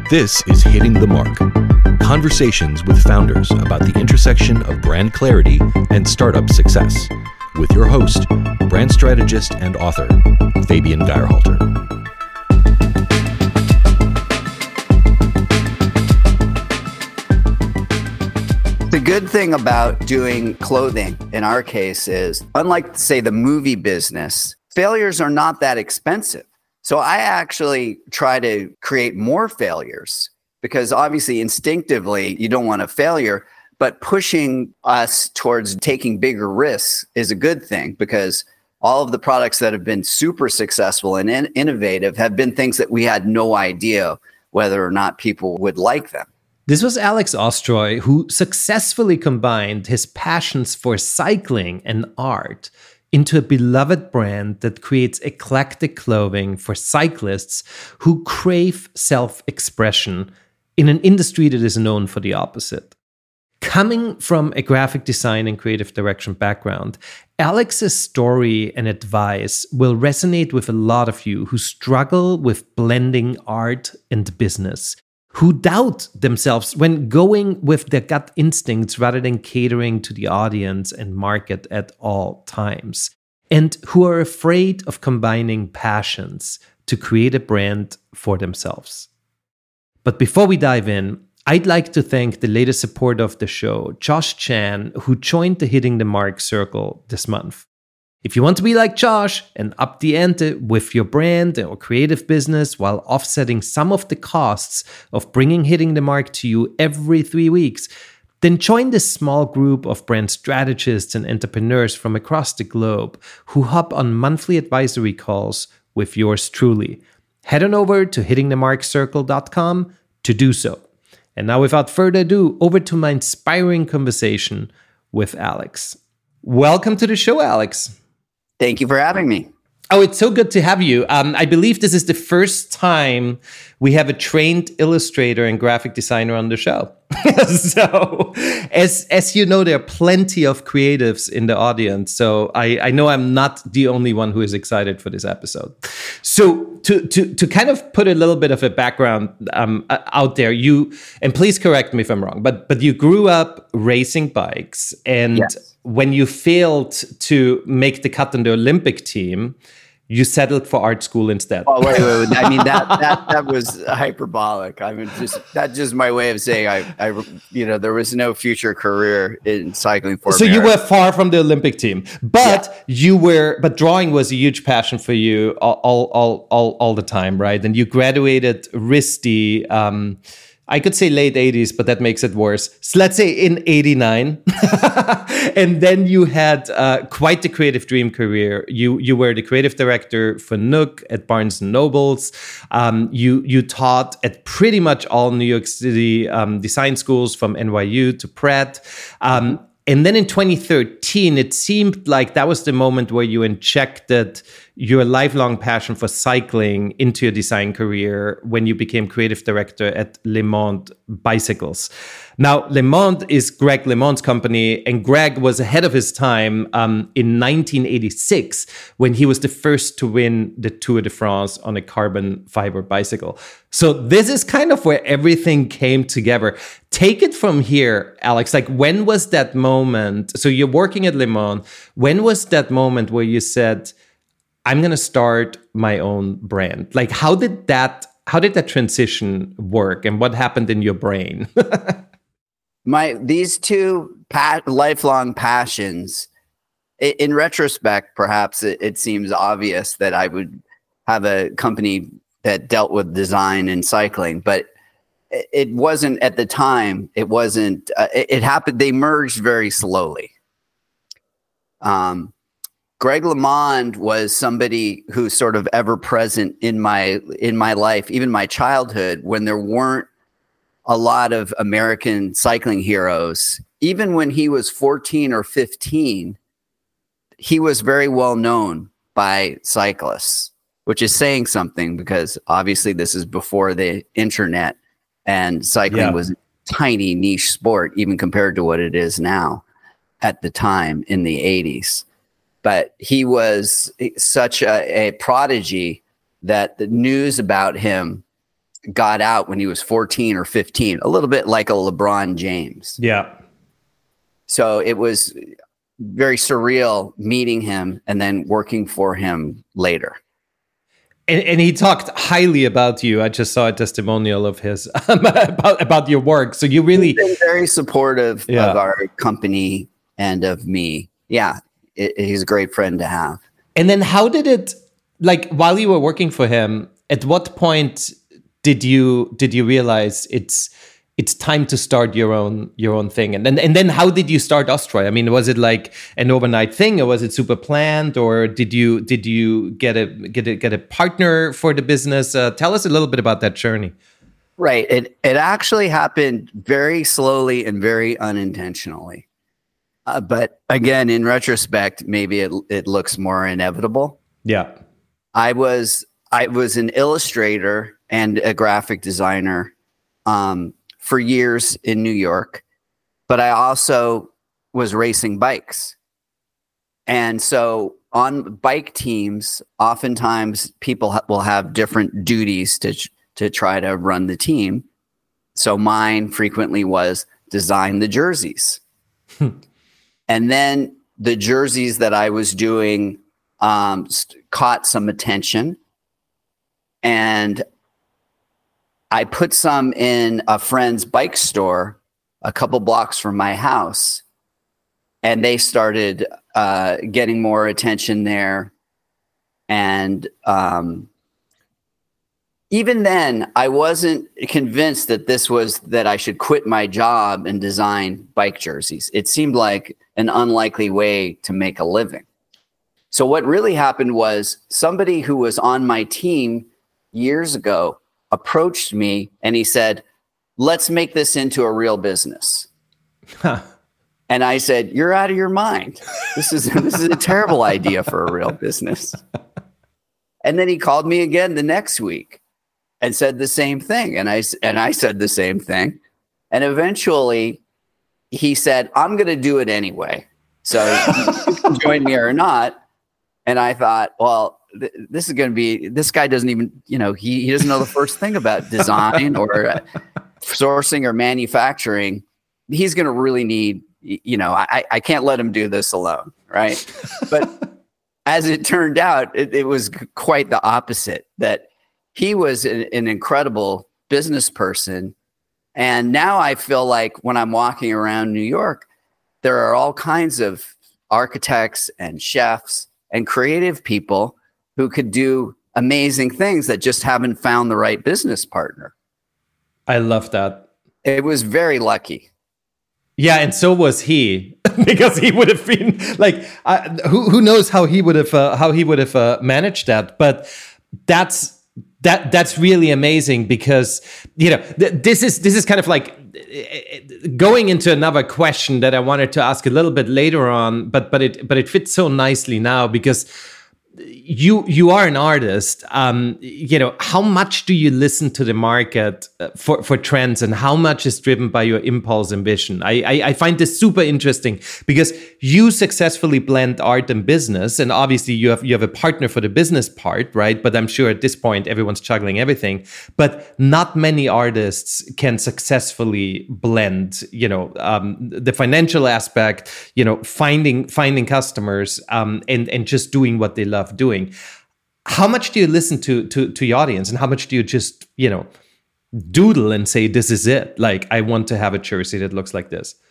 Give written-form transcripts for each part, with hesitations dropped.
This is Hitting the Mark. Conversations with founders about the intersection of brand clarity and startup success. With your host, brand strategist and author, Fabian Geierhalter. The good thing about doing clothing in our case is, unlike, say, the movie business, failures are not that expensive. So I actually try to create more failures because obviously instinctively you don't want a failure, but pushing us towards taking bigger risks is a good thing because all of the products that have been super successful and innovative have been things that we had no idea whether or not people would like them. This was Alex Ostroy, who successfully combined his passions for cycling and art into a beloved brand that creates eclectic clothing for cyclists who crave self-expression in an industry that is known for the opposite. Coming from a graphic design and creative direction background, Alex's story and advice will resonate with a lot of you who struggle with blending art and business, who doubt themselves when going with their gut instincts rather than catering to the audience and market at all times, and who are afraid of combining passions to create a brand for themselves. But before we dive in, I'd like to thank the latest supporter of the show, Josh Chan, who joined the Hitting the Mark Circle this month. If you want to be like Josh and up the ante with your brand or creative business while offsetting some of the costs of bringing Hitting the Mark to you every 3 weeks, then join this small group of brand strategists and entrepreneurs from across the globe who hop on monthly advisory calls with yours truly. Head on over to hittingthemarkcircle.com to do so. And now without further ado, over to my inspiring conversation with Alex. Welcome to the show, Alex. Thank you for having me. Oh, it's so good to have you. I believe this is the first time we have a trained illustrator and graphic designer on the show. So, as you know, there are plenty of creatives in the audience. So I know I'm not the only one who is excited for this episode. So to kind of put a little bit of a background out there, and please correct me if I'm wrong, but you grew up racing bikes, and yes, when you failed to make the cut on the Olympic team, you settled for art school instead. Oh, wait. I mean, that was hyperbolic. I mean, that's just my way of saying I there was no future career in cycling for me. So you were far from the Olympic team, but but drawing was a huge passion for you all the time, right? And you graduated RISD, I could say late 80s, but that makes it worse. So let's say in 89. And then you had quite the creative dream career. You were the creative director for Nook at Barnes & Nobles. You taught at pretty much all New York City design schools from NYU to Pratt. And then in 2013, it seemed like that was the moment where you injected your lifelong passion for cycling into your design career when you became creative director at Le Monde Bicycles. Now, Le Monde is Greg LeMond's company, and Greg was ahead of his time in 1986 when he was the first to win the Tour de France on a carbon fiber bicycle. So this is kind of where everything came together. Take it from here, Alex. Like, when was that moment? So you're working at Le Monde. When was that moment where you said, I'm going to start my own brand? Like, how did that transition work, and what happened in your brain? These two lifelong passions, in retrospect, perhaps it seems obvious that I would have a company that dealt with design and cycling, but it wasn't at the time. It wasn't. It happened. They merged very slowly. Greg LeMond was somebody who's sort of ever present in my life, even my childhood, when there weren't a lot of American cycling heroes. Even when he was 14 or 15, he was very well known by cyclists, which is saying something because obviously this is before the internet and cycling was a tiny niche sport, even compared to what it is now at the time in the 80s. But he was such a prodigy that the news about him got out when he was 14 or 15, a little bit like a LeBron James. Yeah. So it was very surreal meeting him and then working for him later. And he talked highly about you. I just saw a testimonial of his about your work. So you really He's been very supportive of our company and of me. Yeah, he's a great friend to have. And then how did it, like, while you were working for him, at what point did you realize it's time to start your own thing? And then how did you start Ostroy? I mean, was it like an overnight thing, or was it super planned, or did you get a partner for the business? Tell us a little bit about that journey. Right. It actually happened very slowly and very unintentionally. But again, in retrospect, maybe it looks more inevitable. Yeah. I was an illustrator and a graphic designer for years in New York, but I also was racing bikes. And so on bike teams, oftentimes people will have different duties to try to run the team. So mine frequently was design the jerseys. And then the jerseys that I was doing caught some attention, and I put some in a friend's bike store a couple blocks from my house, and they started getting more attention there. And even then, I wasn't convinced that I should quit my job and design bike jerseys. It seemed like an unlikely way to make a living. So what really happened was somebody who was on my team years ago approached me and he said, "Let's make this into a real business." Huh. And I said, "You're out of your mind. This is a terrible idea for a real business." And then he called me again the next week and said the same thing. And I said the same thing. And eventually he said, "I'm going to do it anyway. So you can join me or not." And I thought, well, this is going to be, this guy doesn't even, he doesn't know the first thing about design or sourcing or manufacturing. He's going to really need, I can't let him do this alone. Right. But as it turned out, it was quite the opposite, that he was an incredible business person. And now I feel like when I'm walking around New York, there are all kinds of architects and chefs and creative people who could do amazing things that just haven't found the right business partner. I love that. It was very lucky. Yeah, and so was he, because he would have been like, who knows how he would have managed that. But that's really amazing, because this is kind of like going into another question that I wanted to ask a little bit later on, but it fits so nicely now, because you are an artist. How much do you listen to the market for trends, and how much is driven by your impulse and vision? I find this super interesting, because you successfully blend art and business, and obviously you have a partner for the business part, right? But I'm sure at this point everyone's juggling everything. But not many artists can successfully blend, the financial aspect, finding customers, and just doing what they love doing. How much do you listen to your audience, and how much do you just doodle and say, this is it, like, I want to have a jersey that looks like this?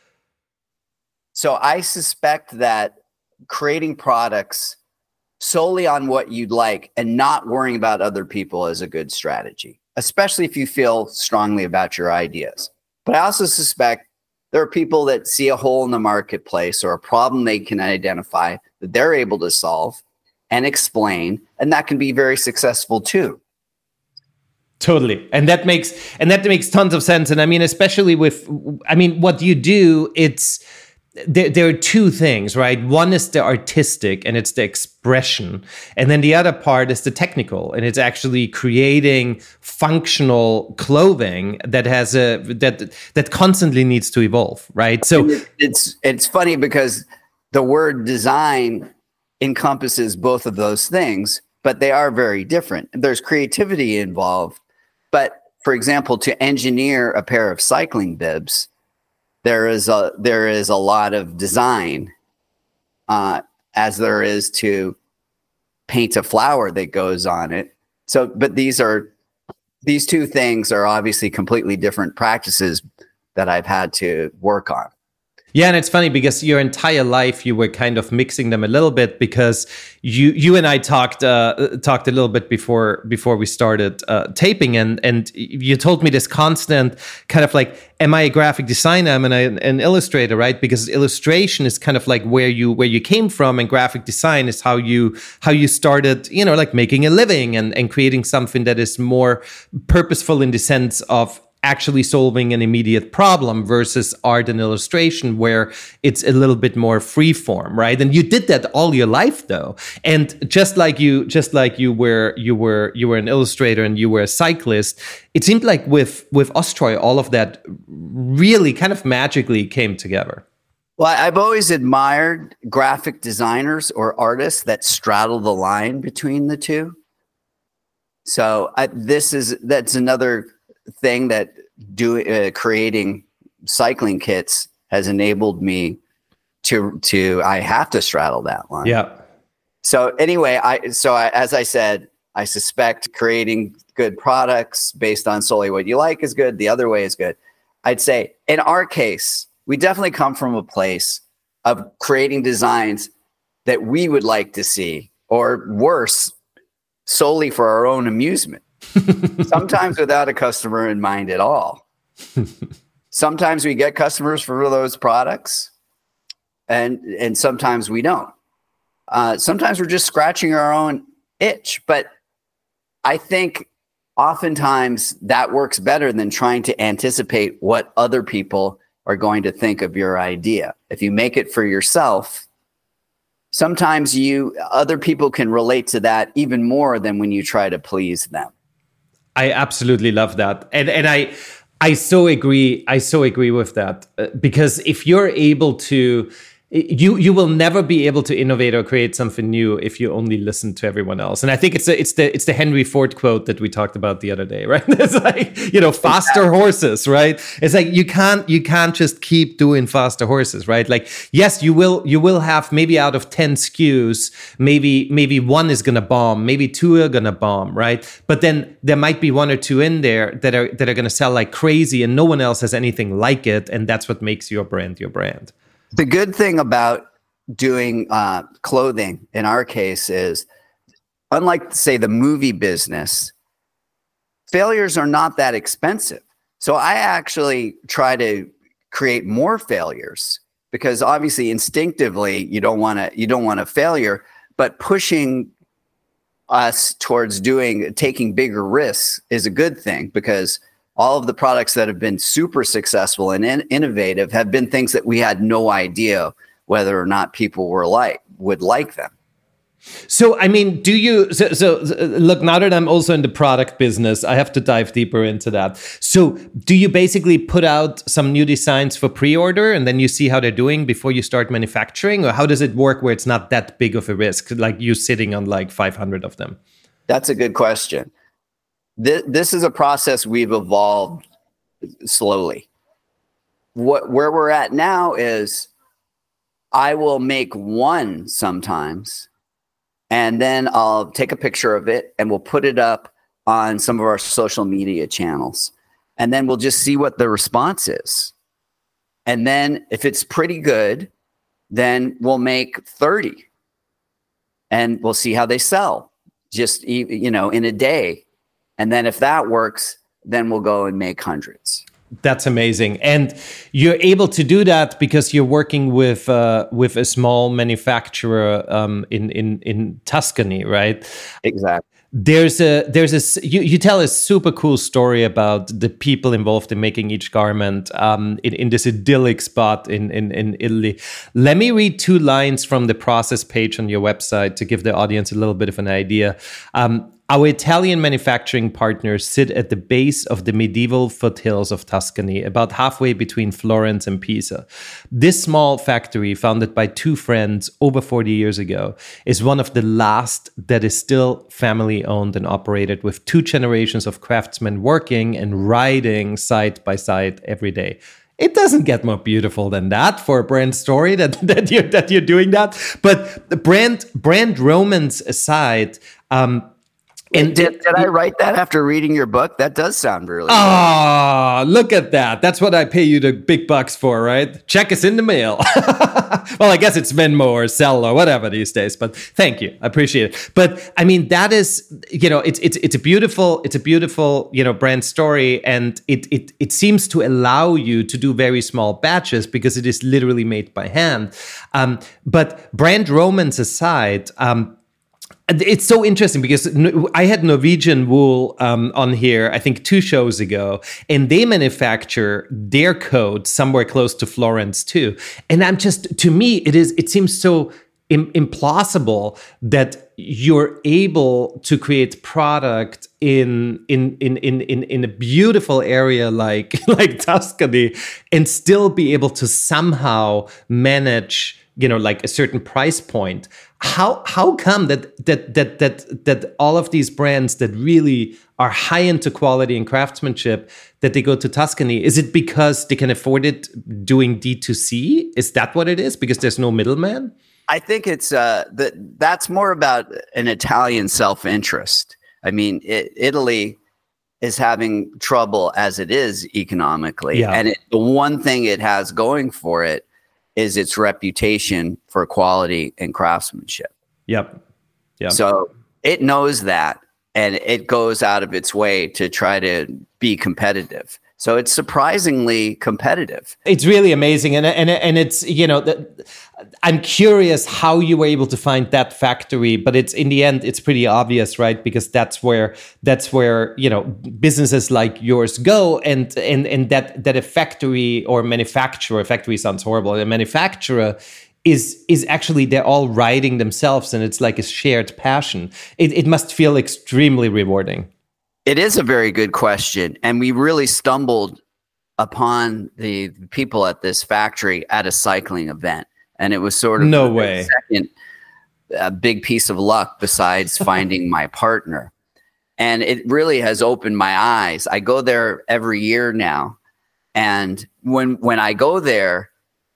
So I suspect that creating products solely on what you'd like and not worrying about other people is a good strategy, especially if you feel strongly about your ideas. But I also suspect there are people that see a hole in the marketplace or a problem they can identify that they're able to solve and explain, and that can be very successful too. Totally. And that makes tons of sense. And I mean, especially what you do, there are two things, right? One is the artistic, and it's the expression. And then the other part is the technical, and it's actually creating functional clothing that has that constantly needs to evolve, right? So it's funny, because the word design encompasses both of those things, but they are very different. There's creativity involved, but for example, to engineer a pair of cycling bibs, there is a lot of design, as there is to paint a flower that goes on it. So, but these two things are obviously completely different practices that I've had to work on. Yeah, and it's funny because your entire life you were kind of mixing them a little bit, because you and I talked a little bit before we started taping, and you told me this constant kind of like, am I a graphic designer? Am I an illustrator, right? Because illustration is kind of like where you came from, and graphic design is how you started, like making a living and creating something that is more purposeful in the sense of actually solving an immediate problem, versus art and illustration where it's a little bit more free form, right? And you did that all your life though. And just like you were an illustrator and you were a cyclist, it seemed like with Ostroy, all of that really kind of magically came together. Well, I've always admired graphic designers or artists that straddle the line between the two. So that's another thing that creating cycling kits has enabled me to I have to straddle that line. Yeah. So anyway, as I said, I suspect creating good products based on solely what you like is good. The other way is good. I'd say in our case, we definitely come from a place of creating designs that we would like to see, or worse, solely for our own amusement. Sometimes without a customer in mind at all. Sometimes we get customers for those products, and sometimes we don't. Sometimes we're just scratching our own itch. But I think oftentimes that works better than trying to anticipate what other people are going to think of your idea. If you make it for yourself, sometimes other people can relate to that even more than when you try to please them. I absolutely love that. And I so agree. I so agree with that, because if you're able to, you will never be able to innovate or create something new if you only listen to everyone else. And I think it's the Henry Ford quote that we talked about the other day, right? It's like, faster horses, right? It's like you can't just keep doing faster horses, right? Like, yes, you will have maybe out of 10 SKUs, maybe one is gonna bomb, maybe two are gonna bomb, right? But then there might be one or two in there that are gonna sell like crazy, and no one else has anything like it, and that's what makes your brand your brand. The good thing about doing clothing in our case is, unlike, say, the movie business, failures are not that expensive. So I actually try to create more failures, because obviously instinctively you don't want a failure, but pushing us towards taking bigger risks is a good thing, because all of the products that have been super successful and innovative have been things that we had no idea whether or not people would like them. So, I mean, look, now that I'm also in the product business, I have to dive deeper into that. So do you basically put out some new designs for pre-order and then you see how they're doing before you start manufacturing? Or how does it work where it's not that big of a risk, like you sitting on like 500 of them? That's a good question. This is a process we've evolved slowly. Where we're at now is I will make one sometimes, and then I'll take a picture of it and we'll put it up on some of our social media channels. And then we'll just see what the response is. And then if it's pretty good, then we'll make 30 and we'll see how they sell just, in a day. And then if that works, then we'll go and make hundreds. That's amazing. And you're able to do that because you're working with a small manufacturer in Tuscany, right? Exactly. You tell a super cool story about the people involved in making each garment in this idyllic spot in Italy. Let me read 2 lines from the process page on your website to give the audience a little bit of an idea. Our Italian manufacturing partners sit at the base of the medieval foothills of Tuscany, about halfway between Florence and Pisa. This small factory, founded by two friends over 40 years ago, is one of the last that is still family owned and operated, with two generations of craftsmen working and riding side by side every day. It doesn't get more beautiful than that for a brand story that you're doing that. But the brand romance aside, and did I write that after reading your book? That does sound really good. Look at that. That's what I pay you the big bucks for, right? Check us in the mail. Well, I guess it's Venmo or Zelle or whatever these days, but thank you. I appreciate it. But I mean, that is, it's a beautiful, brand story. And it seems to allow you to do very small batches because it is literally made by hand. But brand romance aside, it's so interesting because I had Norwegian Wool on here, I think 2 shows ago, and they manufacture their coat somewhere close to Florence too. And to me, it seems so implausible that you're able to create product in a beautiful area like Tuscany and still be able to somehow manage, like a certain price point. How come that all of these brands that really are high into quality and craftsmanship, that they go to Tuscany? Is it because they can afford it doing D2C? Is that what it is? Because there's no middleman? I think it's that's more about an Italian self-interest. I mean, Italy is having trouble as it is economically. Yeah. And the one thing it has going for it is its reputation for quality and craftsmanship. Yep. So it knows that, and it goes out of its way to try to be competitive. So it's surprisingly competitive. It's really amazing. And it's, I'm curious how you were able to find that factory, but it's in the end, it's pretty obvious, right? Because that's where, businesses like yours go. And that a factory or manufacturer, factory sounds horrible, a manufacturer is actually, they're all riding themselves, and it's like a shared passion. It must feel extremely rewarding. It is a very good question. And we really stumbled upon the people at this factory at a cycling event. And it was sort of the second big piece of luck besides finding my partner. And it really has opened my eyes. I go there every year now. And when I go there,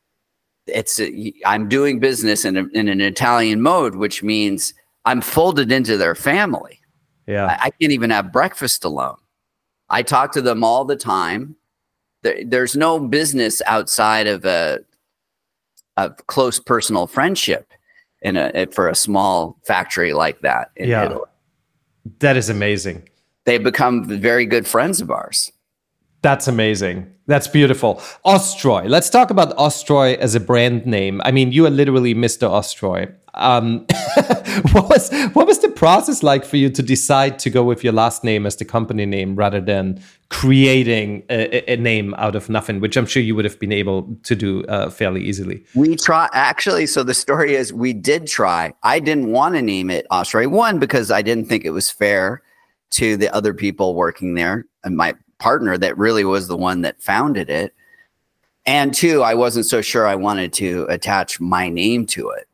I'm doing business in an Italian mode, which means I'm folded into their family. Yeah, I can't even have breakfast alone. I talk to them all the time. There's no business outside of a close personal friendship for a small factory like that in Italy. That is amazing. They become very good friends of ours. That's amazing. That's beautiful. Ostroy. Let's talk about Ostroy as a brand name. I mean, you are literally Mr. Ostroy. What was the process like for you to decide to go with your last name as the company name rather than creating a name out of nothing, which I'm sure you would have been able to do fairly easily? We try, actually. So the story is, we did try. I didn't want to name it Ostroy. One, because I didn't think it was fair to the other people working there, and my partner that really was the one that founded it. And 2, I wasn't so sure I wanted to attach my name to it.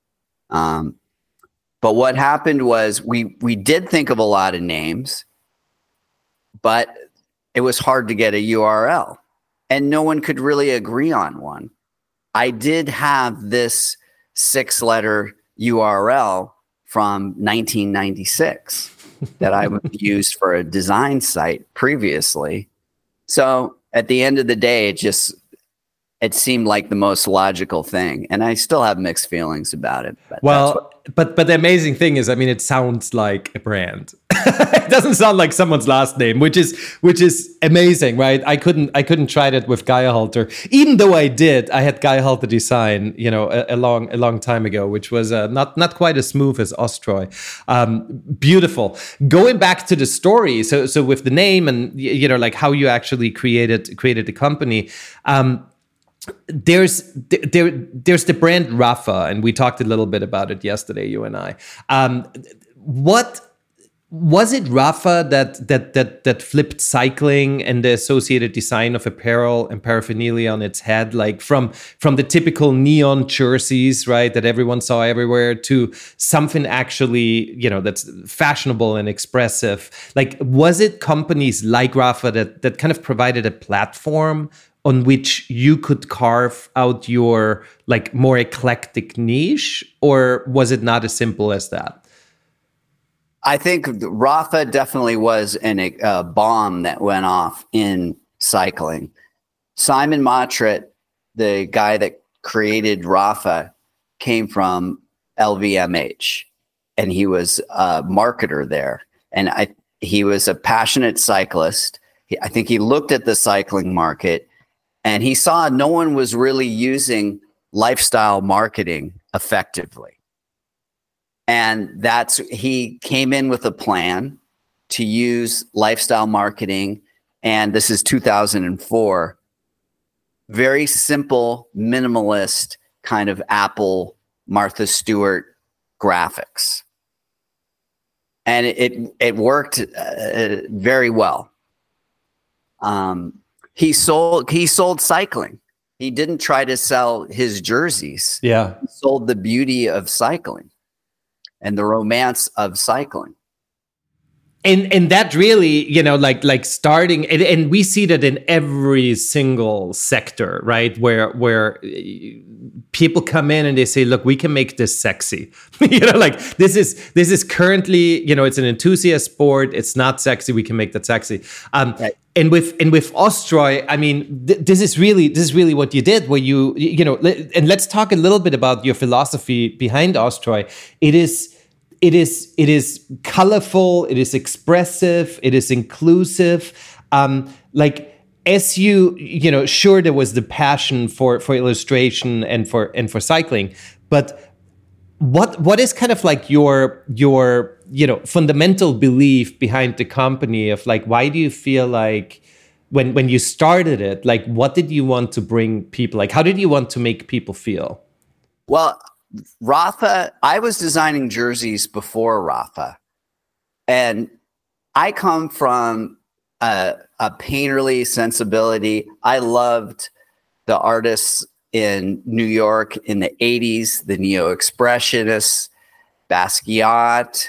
But what happened was we did think of a lot of names, but it was hard to get a URL, and no one could really agree on one. I did have this 6-letter URL from 1996 that I used for a design site previously. So at the end of the day, it seemed like the most logical thing, and I still have mixed feelings about it. But the amazing thing is, I mean, it sounds like a brand. It doesn't sound like someone's last name, which is amazing, right? I couldn't try that with Geierhalter, even though I did. I had Geierhalter design, a long time ago, which was not quite as smooth as Ostroy. Beautiful. Going back to the story, so with the name and like how you actually created the company. There's the brand Rapha, and we talked a little bit about it yesterday, you and I. Was it Rafa that flipped cycling and the associated design of apparel and paraphernalia on its head, like from the typical neon jerseys, right, that everyone saw everywhere, to something actually, that's fashionable and expressive? Like, was it companies like Rafa that kind of provided a platform on which you could carve out your like more eclectic niche, or was it not as simple as that? I think Rafa definitely was a bomb that went off in cycling. Simon Mottrit, the guy that created Rafa, came from LVMH, and he was a marketer there. And he was a passionate cyclist. I think he looked at the cycling market, and he saw no one was really using lifestyle marketing effectively. And he came in with a plan to use lifestyle marketing. And this is 2004, very simple, minimalist kind of Apple, Martha Stewart graphics. And it worked very well. He sold cycling. He didn't try to sell his jerseys. Yeah. He sold the beauty of cycling and the romance of cycling. And that really, like starting, and we see that in every single sector, right? Where people come in and they say, look, we can make this sexy. Like this is currently, it's an enthusiast sport. It's not sexy. We can make that sexy. Right. And with Ostroy, I mean, this is really what you did, where and let's talk a little bit about your philosophy behind Ostroy. It is colorful, it is expressive, it is inclusive. As sure, there was the passion for illustration and for cycling, but what is kind of like your fundamental belief behind the company of like, why do you feel like when you started it, like what did you want to bring people, like how did you want to make people feel? Well, Rafa, I was designing jerseys before Rafa, and I come from a painterly sensibility. I loved the artists in New York in the 80s, the Neo-Expressionists, Basquiat,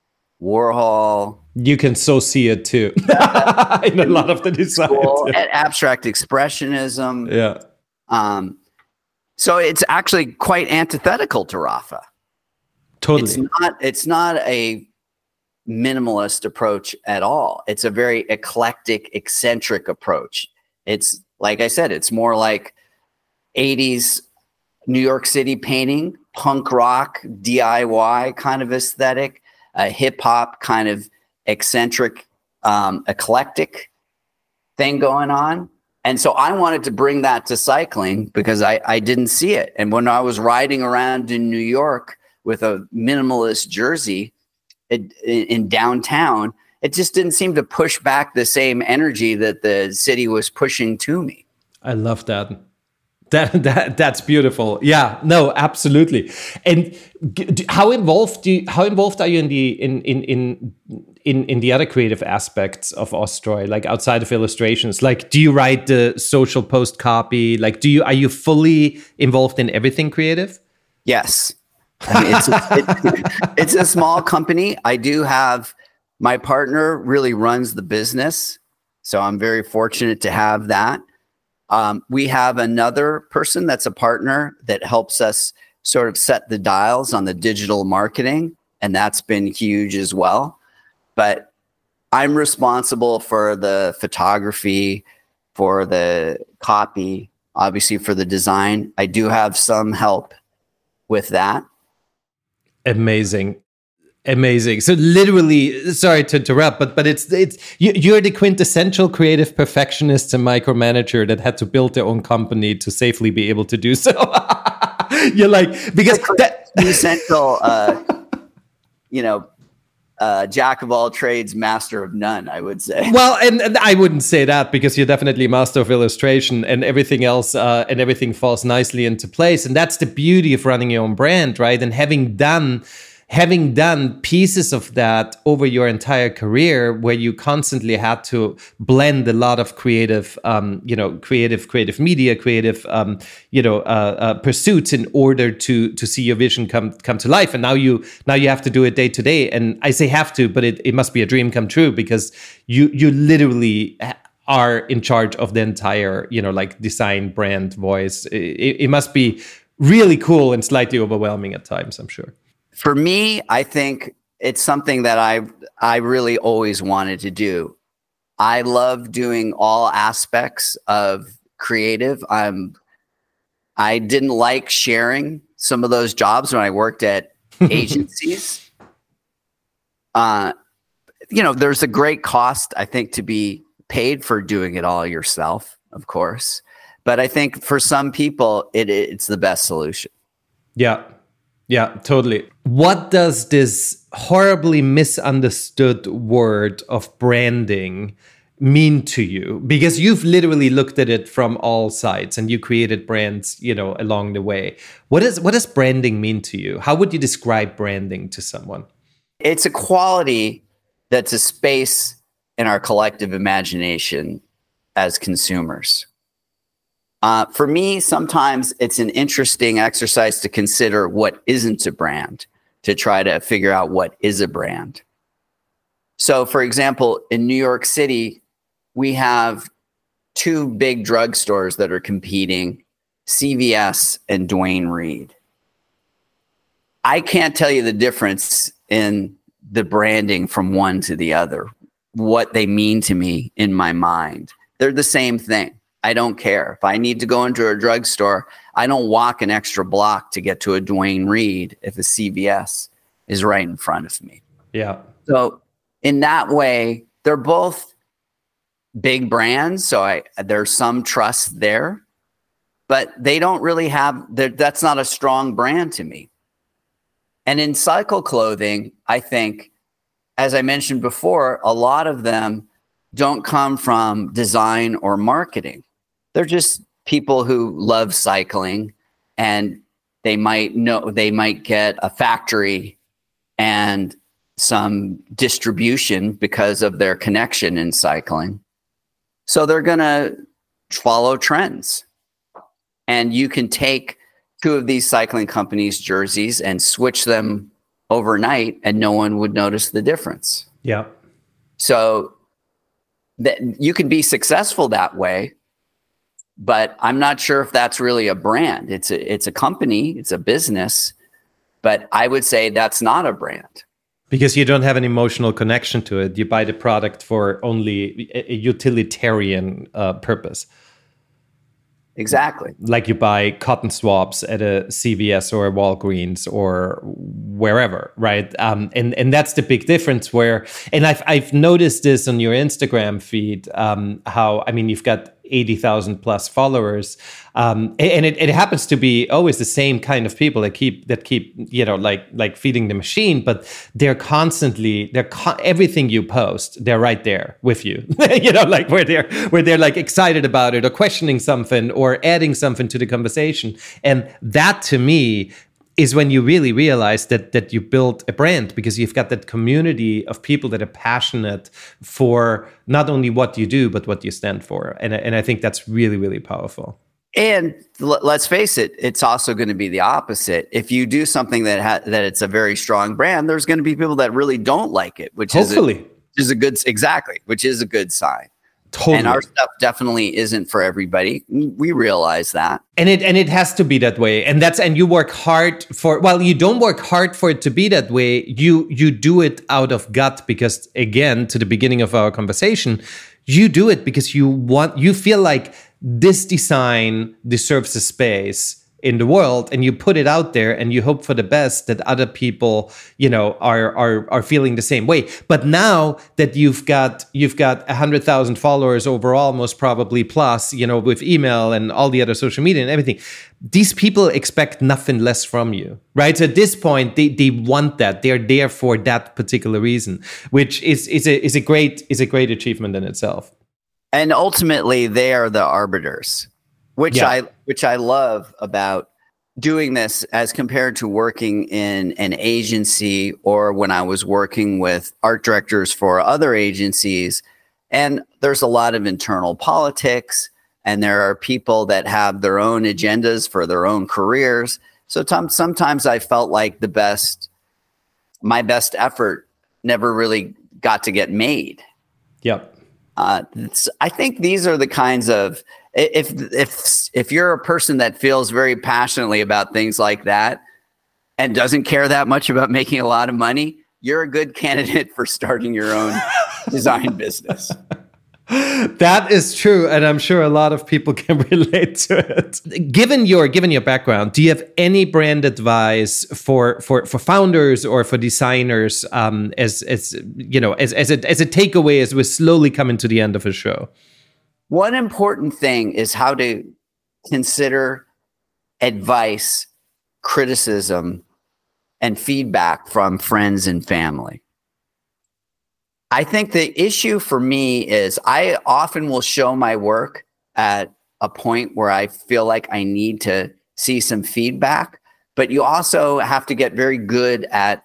Warhol. You can so see it too in a lot of the designs. Cool. Abstract Expressionism. Yeah. So it's actually quite antithetical to Rafa. Totally. It's not a minimalist approach at all. It's a very eclectic, eccentric approach. It's, like I said, it's more like 80s New York City painting, punk rock, DIY kind of aesthetic, a hip hop kind of eccentric, eclectic thing going on. And so I wanted to bring that to cycling because I didn't see it. And when I was riding around in New York with a minimalist jersey in downtown, it just didn't seem to push back the same energy that the city was pushing to me. I love that. That's beautiful. Yeah, no, absolutely. And how involved are you in the other creative aspects of Ostroy, like outside of illustrations? Like, do you write the social post copy? Like, are you fully involved in everything creative? Yes. I mean, it's a small company. I do have my partner really runs the business, so I'm very fortunate to have that. We have another person that's a partner that helps us sort of set the dials on the digital marketing, and that's been huge as well. But I'm responsible for the photography, for the copy, obviously for the design. I do have some help with that. Amazing. So literally, sorry to interrupt, but it's you're the quintessential creative perfectionist and micromanager that had to build their own company to safely be able to do so. You're like, because that essential, jack of all trades, master of none, I would say. Well, and I wouldn't say that, because you're definitely master of illustration and everything else, and everything falls nicely into place. And that's the beauty of running your own brand, right? And having done having done pieces of that over your entire career, where you constantly had to blend a lot of creative, creative media, creative, pursuits in order to see your vision come to life. And now you have to do it day to day. And I say have to, but it must be a dream come true, because you literally are in charge of the entire, design, brand, voice. It must be really cool and slightly overwhelming at times, I'm sure. For me, I think it's something that I really always wanted to do. I love doing all aspects of creative. I didn't like sharing some of those jobs when I worked at agencies. There's a great cost, I think, to be paid for doing it all yourself, of course. But I think for some people, it's the best solution. Yeah, totally. What does this horribly misunderstood word of branding mean to you? Because you've literally looked at it from all sides and you created brands, along the way. What does branding mean to you? How would you describe branding to someone? It's a quality that's a space in our collective imagination as consumers. For me, sometimes it's an interesting exercise to consider what isn't a brand, to try to figure out what is a brand. So, for example, in New York City, we have two big drugstores that are competing, CVS and Duane Reade. I can't tell you the difference in the branding from one to the other, what they mean to me in my mind. They're the same thing. I don't care. If I need to go into a drugstore, I don't walk an extra block to get to a Duane Reade if a CVS is right in front of me. Yeah. So in that way, they're both big brands. So there's some trust there, but they don't really that's not a strong brand to me. And in cycle clothing, I think, as I mentioned before, a lot of them don't come from design or marketing. They're just people who love cycling, and they might get a factory and some distribution because of their connection in cycling. So they're going to follow trends. And you can take two of these cycling companies' jerseys and switch them overnight and no one would notice the difference. Yeah. So that you can be successful that way, but I'm not sure if that's really a brand. It's a company, it's a business, but I would say that's not a brand. Because you don't have an emotional connection to it. You buy the product for only a utilitarian purpose. Exactly. Like you buy cotton swabs at a CVS or a Walgreens or wherever, right? And that's the big difference and I've noticed this on your Instagram feed, you've got 80,000 plus followers. And it happens to be always the same kind of people that keep like feeding the machine, but they're everything you post, they're right there with you, where they're like excited about it or questioning something or adding something to the conversation. And that to me is when you really realize that you built a brand, because you've got that community of people that are passionate for not only what you do, but what you stand for. And I think that's really, really powerful. And let's face it, it's also going to be the opposite. If you do something that it's a very strong brand, there's going to be people that really don't like it, which is a good sign. Totally. And our stuff definitely isn't for everybody. We realize that. And it has to be that way. And you work hard you don't work hard for it to be that way. You do it out of gut, because again, to the beginning of our conversation, you do it because you feel like this design deserves a space in the world, and you put it out there and you hope for the best, that other people, are feeling the same way. But now that you've got 100,000 followers overall, most probably plus, with email and all the other social media and everything, these people expect nothing less from you, right? So at this point, they want that. They're there for that particular reason, which is a great achievement in itself. And ultimately, they are the arbiters. Which I love about doing this as compared to working in an agency or when I was working with art directors for other agencies. And there's a lot of internal politics, and there are people that have their own agendas for their own careers. So sometimes I felt like my best effort never really got to get made. Yep. I think these are the kinds of, if you're a person that feels very passionately about things like that and doesn't care that much about making a lot of money, you're a good candidate for starting your own design business. That is true, and I'm sure a lot of people can relate to it. Given your background, do you have any brand advice for founders or for designers as a takeaway as we're slowly coming to the end of the show? One important thing is how to consider advice, criticism, and feedback from friends and family. I think the issue for me is I often will show my work at a point where I feel like I need to see some feedback, but you also have to get very good at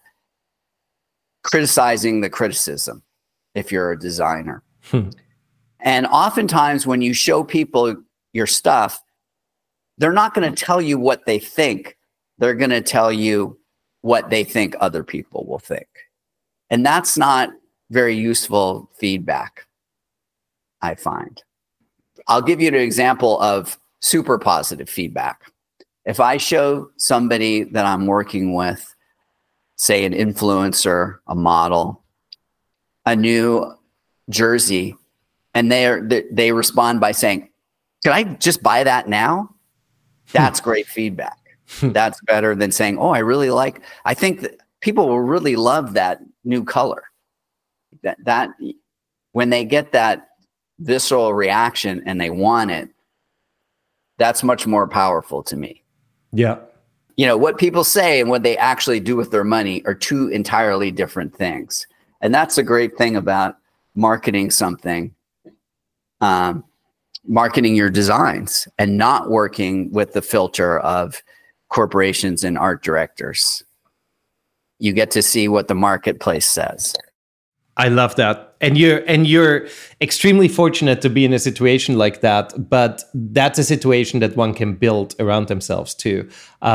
criticizing the criticism if you're a designer. And oftentimes when you show people your stuff, they're not going to tell you what they think. They're going to tell you what they think other people will think. And that's not very useful feedback, I find. I'll give you an example of super positive feedback. If I show somebody that I'm working with, say an influencer, a model, a new jersey, and they respond by saying, "Can I just buy that now?" That's great feedback. That's better than saying, "Oh, I think that people will really love that new color." That when they get that visceral reaction and they want it, that's much more powerful to me. Yeah. What people say and what they actually do with their money are two entirely different things. And that's a great thing about marketing something, marketing your designs and not working with the filter of corporations and art directors. You get to see what the marketplace says. I love that. And you're extremely fortunate to be in a situation like that, but that's a situation that one can build around themselves too.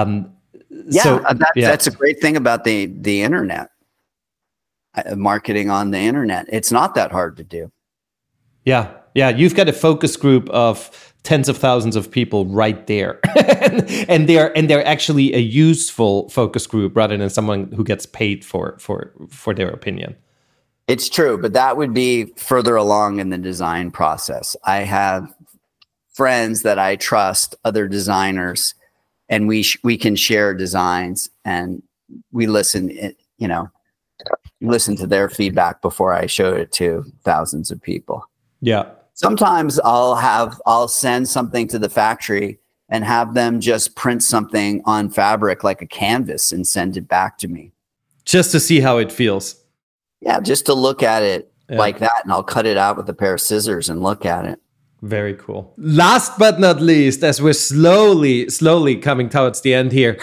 That's a great thing about the internet. Marketing on the internet. It's not that hard to do. Yeah. You've got a focus group of tens of thousands of people right there. and they're actually a useful focus group rather than someone who gets paid for their opinion. It's true, but that would be further along in the design process. I have friends that I trust, other designers, and we can share designs, and we listen to their feedback before I show it to thousands of people. Yeah. Sometimes I'll send something to the factory and have them just print something on fabric like a canvas and send it back to me. Just to see how it feels. Yeah, just to look at it like that, and I'll cut it out with a pair of scissors and look at it. Very cool. Last but not least, as we're slowly coming towards the end here,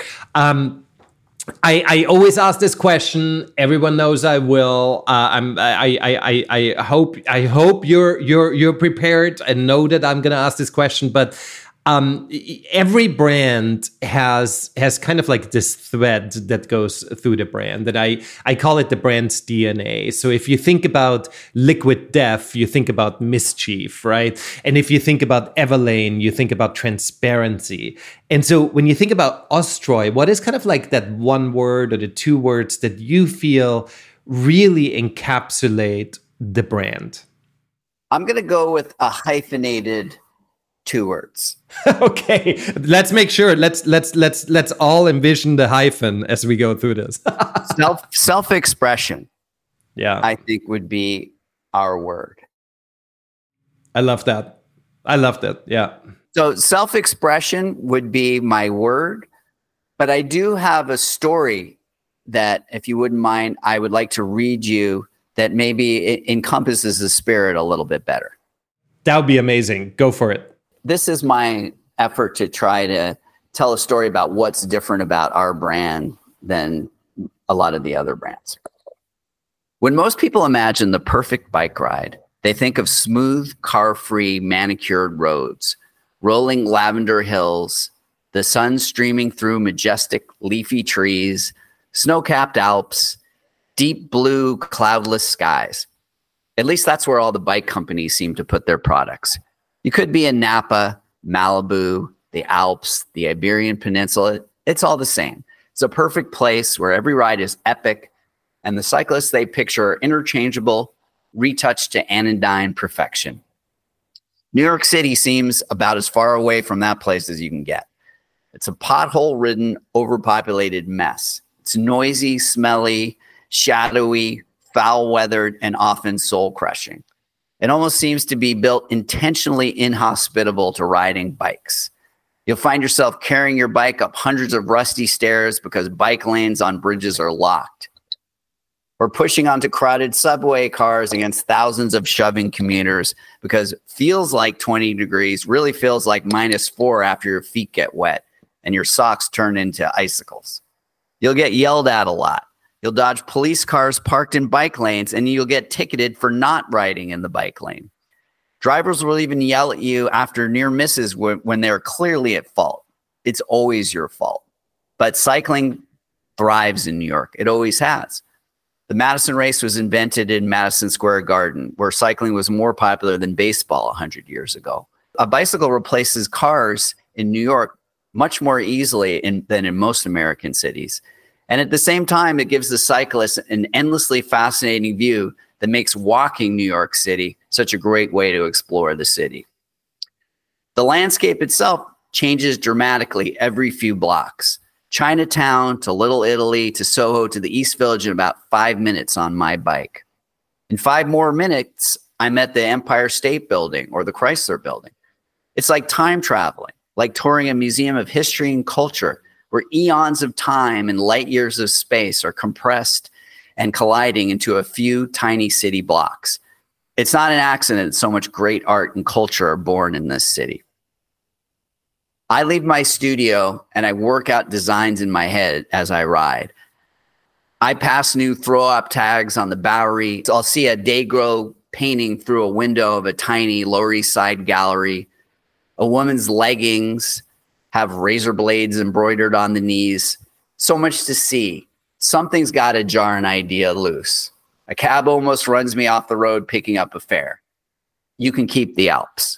I always ask this question. Everyone knows I will. I hope you're prepared and know that I'm going to ask this question, but. Every brand has kind of like this thread that goes through the brand, that I call it the brand's DNA. So if you think about Liquid Death, you think about mischief, right? And if you think about Everlane, you think about transparency. And so when you think about Ostroy, what is kind of like that one word or the two words that you feel really encapsulate the brand? I'm going to go with a hyphenated 2 words. Okay, let's make sure. Let's all envision the hyphen as we go through this. Self-expression. Yeah, I think would be our word. I love that. Yeah. So self-expression would be my word, but I do have a story that, if you wouldn't mind, I would like to read you that maybe it encompasses the spirit a little bit better. That would be amazing. Go for it. This is my effort to try to tell a story about what's different about our brand than a lot of the other brands. When most people imagine the perfect bike ride, they think of smooth, car-free, manicured roads, rolling lavender hills, the sun streaming through majestic leafy trees, snow-capped Alps, deep blue, cloudless skies. At least that's where all the bike companies seem to put their products. You could be in Napa, Malibu, the Alps, the Iberian Peninsula. It's all the same. It's a perfect place where every ride is epic, and the cyclists they picture are interchangeable, retouched to anodyne perfection. New York City seems about as far away from that place as you can get. It's a pothole-ridden, overpopulated mess. It's noisy, smelly, shadowy, foul-weathered, and often soul-crushing. It almost seems to be built intentionally inhospitable to riding bikes. You'll find yourself carrying your bike up hundreds of rusty stairs because bike lanes on bridges are locked, or pushing onto crowded subway cars against thousands of shoving commuters because feels like 20 degrees really feels like -4 after your feet get wet and your socks turn into icicles. You'll get yelled at a lot. You'll dodge police cars parked in bike lanes, and you'll get ticketed for not riding in the bike lane. Drivers will even yell at you after near misses when they're clearly at fault. It's always your fault. But cycling thrives in New York. It always has. The Madison race was invented in Madison Square Garden, where cycling was more popular than baseball 100 years ago. A bicycle replaces cars in New York much more easily than in most American cities. And at the same time, it gives the cyclist an endlessly fascinating view that makes walking New York City such a great way to explore the city. The landscape itself changes dramatically every few blocks. Chinatown to Little Italy to Soho to the East Village in about 5 minutes on my bike. In 5 more minutes, I'm at the Empire State Building or the Chrysler Building. It's like time traveling, like touring a museum of history and culture, where eons of time and light years of space are compressed and colliding into a few tiny city blocks. It's not an accident that so much great art and culture are born in this city. I leave my studio and I work out designs in my head as I ride. I pass new throw-up tags on the Bowery. I'll see a Dayglow painting through a window of a tiny Lower East Side gallery. A woman's leggings have razor blades embroidered on the knees. So much to see. Something's got to jar an idea loose. A cab almost runs me off the road picking up a fare. You can keep the Alps.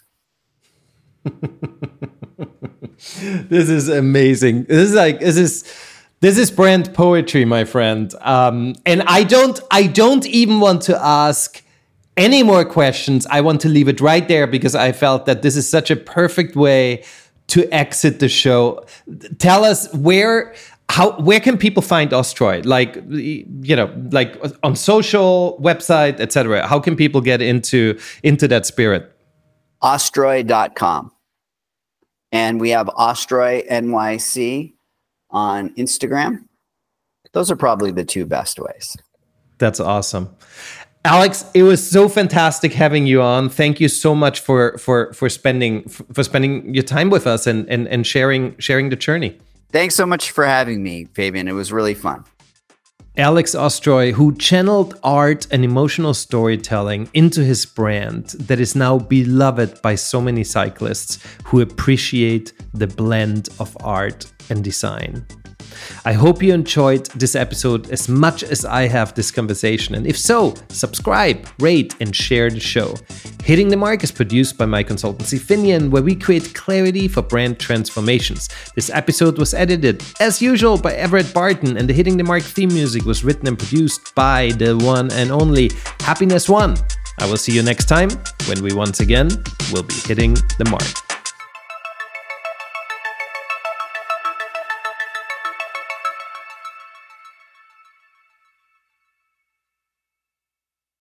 This is amazing. This is brand poetry, my friend. And I don't even want to ask any more questions. I want to leave it right there because I felt that this is such a perfect way to exit the show. Tell us where can people find Ostroy? Like on social, website, etc. How can people get into that spirit? Ostroy.com. And we have Ostroy NYC on Instagram. Those are probably the 2 best ways. That's awesome. Alex, it was so fantastic having you on. Thank you so much for spending your time with us and sharing the journey. Thanks so much for having me, Fabian. It was really fun. Alex Ostroy, who channeled art and emotional storytelling into his brand that is now beloved by so many cyclists who appreciate the blend of art and design. I hope you enjoyed this episode as much as I have this conversation. And if so, subscribe, rate, and share the show. Hitting the Mark is produced by my consultancy Finian, where we create clarity for brand transformations. This episode was edited, as usual, by Everett Barton, and the Hitting the Mark theme music was written and produced by the one and only Happiness One. I will see you next time when we once again will be hitting the mark.